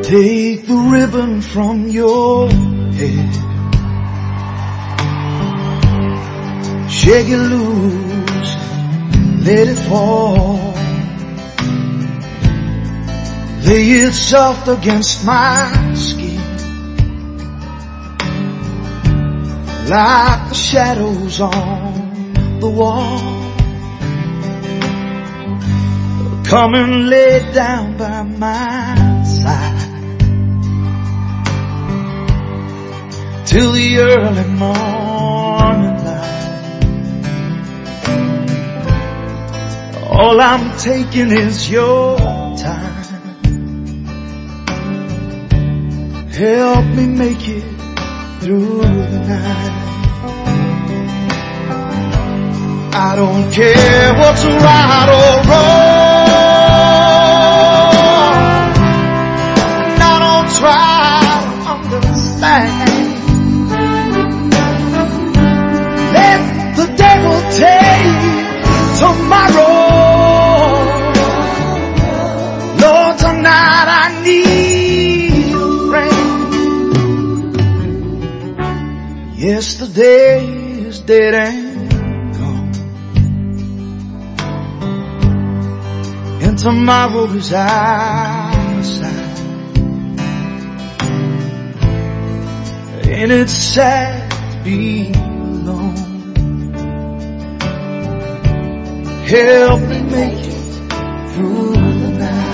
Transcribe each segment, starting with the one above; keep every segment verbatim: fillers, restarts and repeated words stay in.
Take the ribbon from your head, shake it loose, let it fall. Lay it soft against my skin, like the shadows on the wall. Come and lay down by my side till the early morning light. All I'm taking is your time. Help me make it through the night. I don't care what's right or wrong, and I don't try to understand. Let the devil take tomorrow. Lord, tonight I need a friend. Yesterday is dead and gone, and tomorrow is our side. And it's sad to be alone. Help me make it through the night.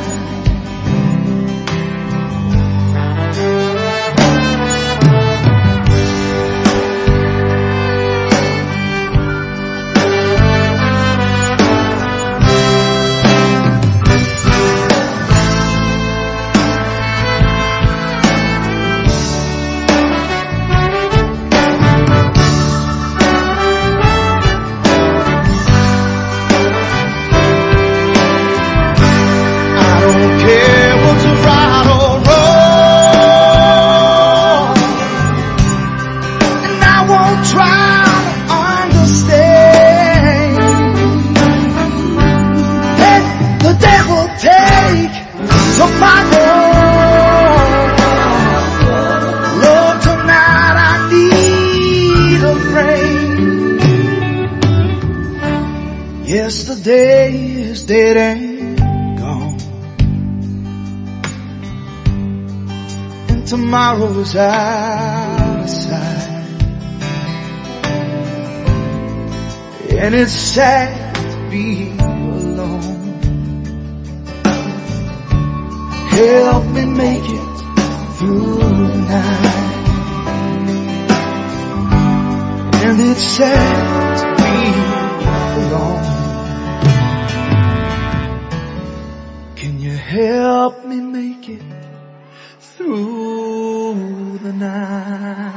Yesterday is dead and gone, and tomorrow is out of sight. And it's sad to be alone. Help me make it through the night. And it's sad to be alone. Can you help me make it through the night?